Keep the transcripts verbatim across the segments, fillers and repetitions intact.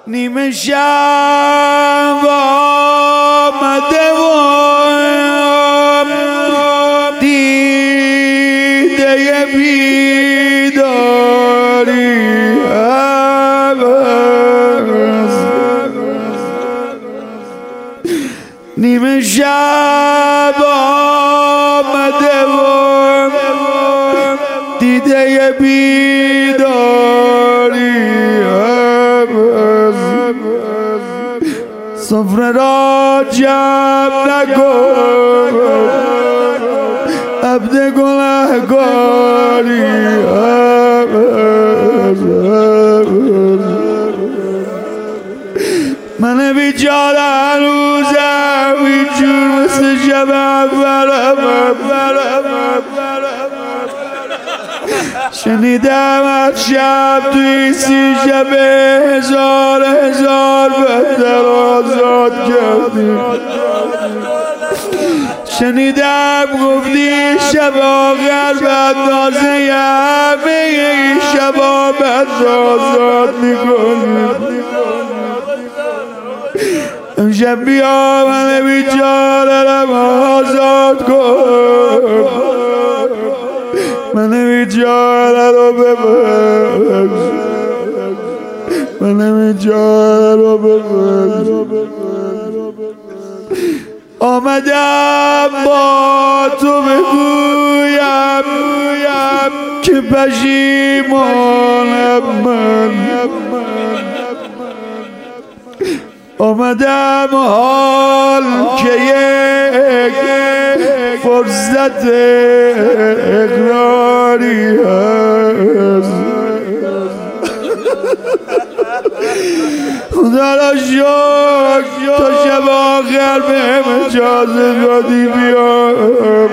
نیمه شب آمده و دیده بیداری نیمه شب آمده و دیده بیداری سفره را جمع نکن عبد گنهگاری من بیچاره هنوزم اینجور مثل شب اولم شنیدم از شب توی سی شب هزار هزار بندر آزاد کردی شنیدم گفتی شب آخر بندازه همه این شبا بند آزاد میکنی امشب بیا من بیچاره رم آزاد کن من بیچاره رو ببخش من بیچاره رو ببخش آمدم با تو بگویم که پشیمانم من آمدم حال که یک فرصت اقراری هست خدا را شکر تا شب آخر بهم اجازه دادی بیام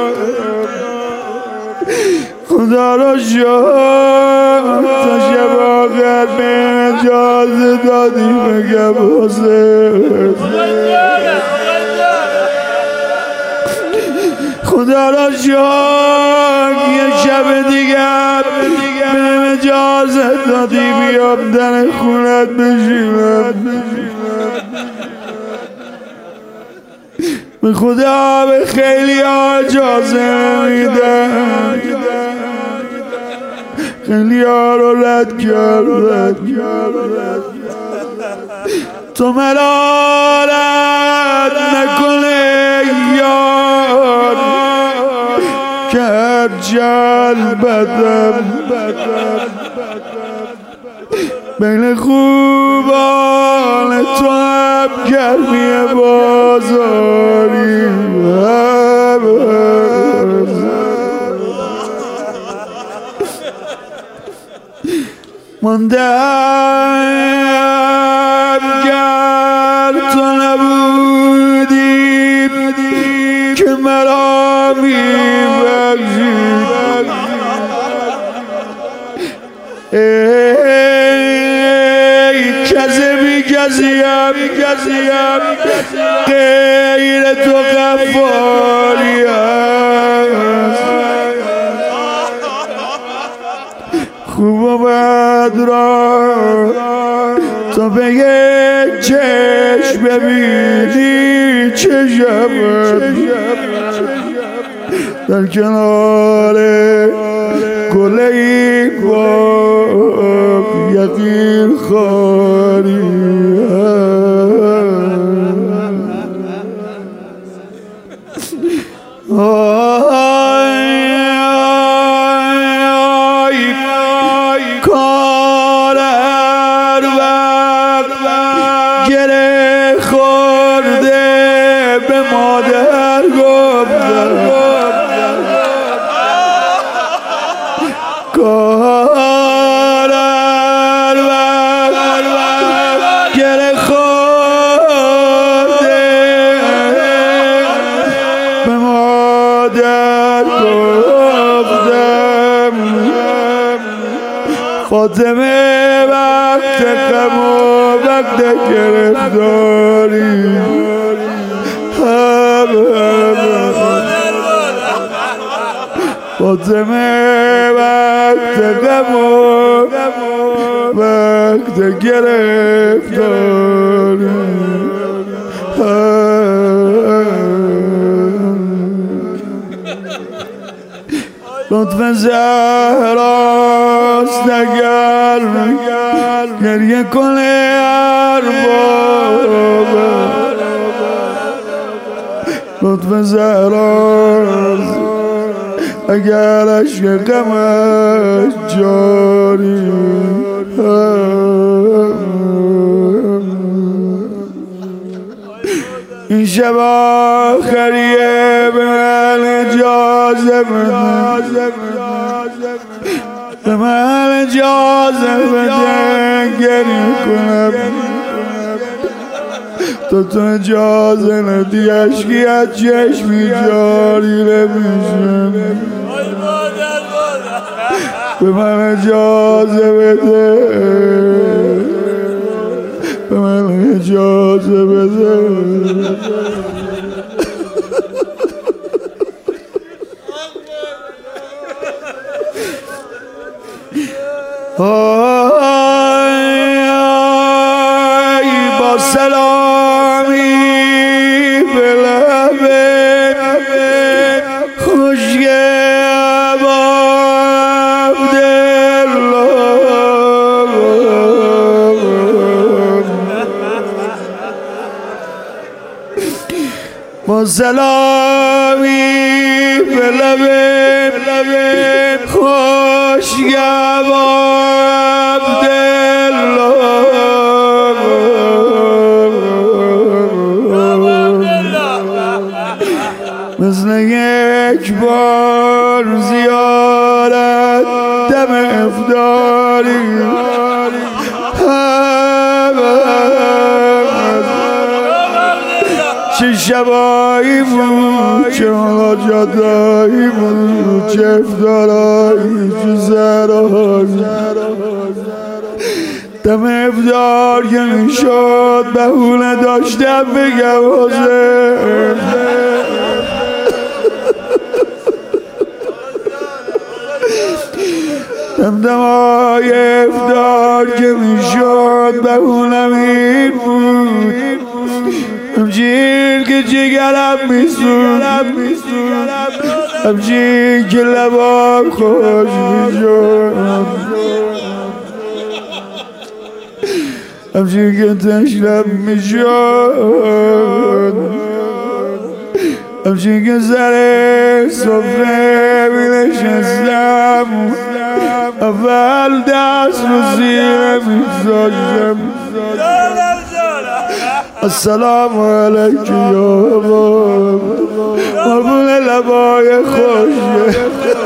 خدا را شکر تا شب آخر بهم اجازه دادی بگم حسین خدا را شکر یه شب دیگر بهم اجازه دادی بیام در خونت بشینم به خدا به خیلی ها اجازه میدم خیلی ها رو رد کرد تو مرا رد نکنه یار که هر جل بدم بین خوبان تو هم گرمی بازاری ماندم گر تو نبودی که مرا میبخشی ای کذبی کذیم غیر تو غفاری هست خوب و بد را تو به یک چشم ببینی چه شود در کنار گل این باغ یقین خاری کار هر وقت گره خورده به مادر گفتم کار هر وقت گره خورده به مادر گفتم فاطمه وقت غم و وقت گرفتاری فاطمه وقت غم و وقت گرفتاری لطف زهراست اگر گریه کنه ارباب لطف زهراست اگر عشق غمش جاری این شب آخریه به من اجازه بده به من اجازه بده گریه کنم تو تو اجازه ندی عشقی از چشمی جاری نمیشه به من اجازه بده به من اجازه بده آی آی با سلامی به لبه خوشگه با عبدالله با سلامی به لبه خوشگه با مثل یک بار زیارت دم افطاری چه شبایی بود چه حاجتایی بود چه افطارایی چه سرایی دم افطار که میشد بهونه داشتم بگم حسین دمدمای افطار که میشد بهونم این بود همچین که جگرم میسود همچین که لبام خوش میشد همچین که تشنم میشد همچین که سر صفره مینشستم اول دست رو زیر میگذاشتم السلام علیک یا باب قربون لبای خوشه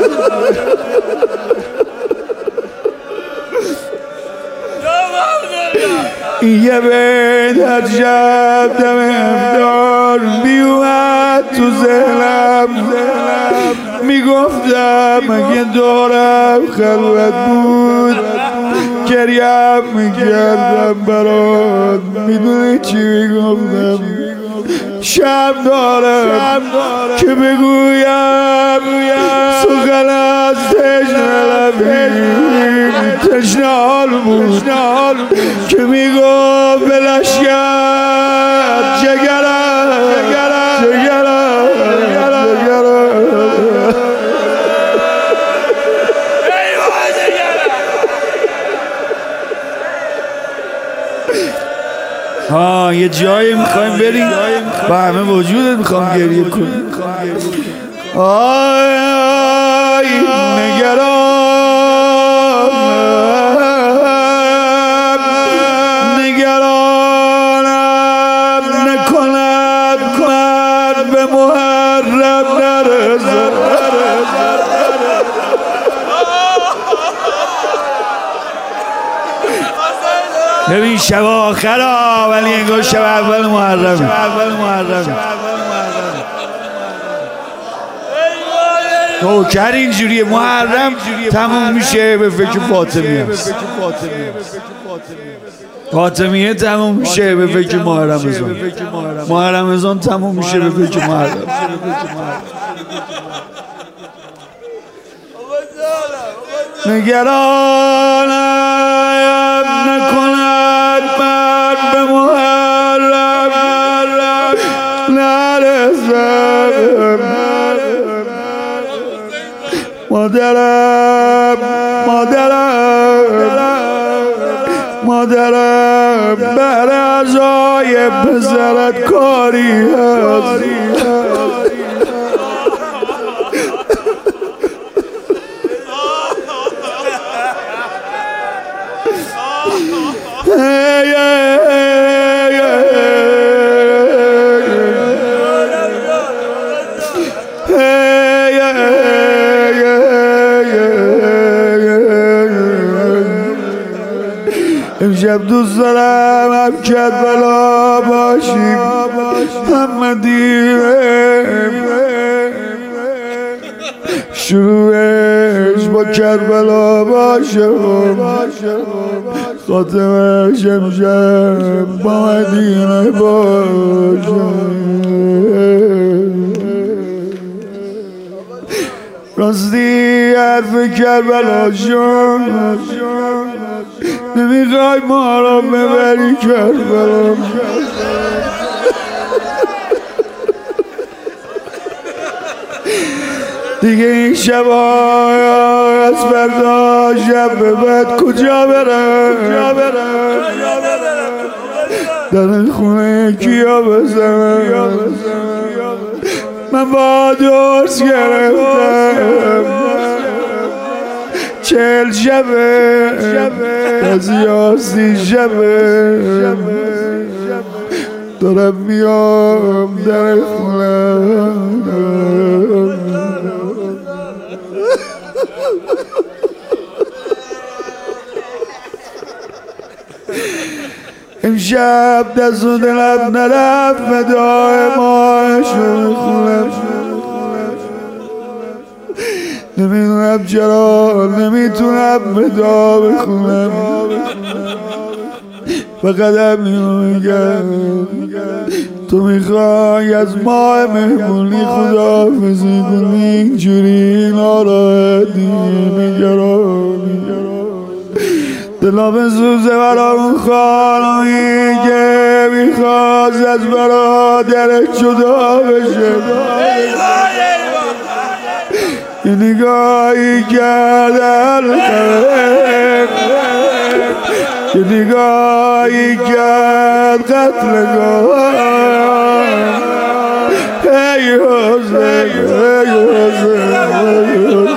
این یه بیت هر شب دم افطار بیومد تو ذهنم میگفتم اگه دورم خلوت بود گریم میکردم برات میدونی چی میگفتم شب دارم که بگویم سخن از تشنه لبی تشنه حال بود که میگفت به لشگر جگرم جگرم ها یه جایی میخوایم بریم با همه وجودت میخوام گریه کنیم آی آی نگرانم نگرانم نکند من به محرم نرسم ببین شب آخر ها ولی انگار شب اول محرم شب اول محرم نوکر اینجوریه محرم تموم میشه به فکر فاطمیه فاطمیه تموم میشه به فکر محرم ازان محرم ازان تموم میشه به فکر محرم نگرانم نکند من به محرم نرسم مادرم مادرم مادرم بر ازای پسرت کاری هست امشب دوست دارم هم کربلا باشیم هم مدینه شروعش با کربلا باشه خاتمش امشب با مدینه باشه راستی حرف کربلا جان نمیخوای ما را ببری کربلا دیگه این شبا از فردا شب به بعد کجا برم در خونه کیا بزنم من با درس گرفتم چهل شبه از یاسی شبه دارم میام در خونه امشب دست و دلم نرفت فدای ماهشون خونم نمیدونم چرا نمیتونم بدا بخونم فقط همینو میگم تو میخوای از ماه مهمونی خداحافظی کنی اینجوری ناراحتی نگرانی دلا بسوزه برا اون خانمی که میخواست از برادرت جدا بشه یه نگاهی کرد یه نگاهی کرد قتلگاه ای حسین ای حسین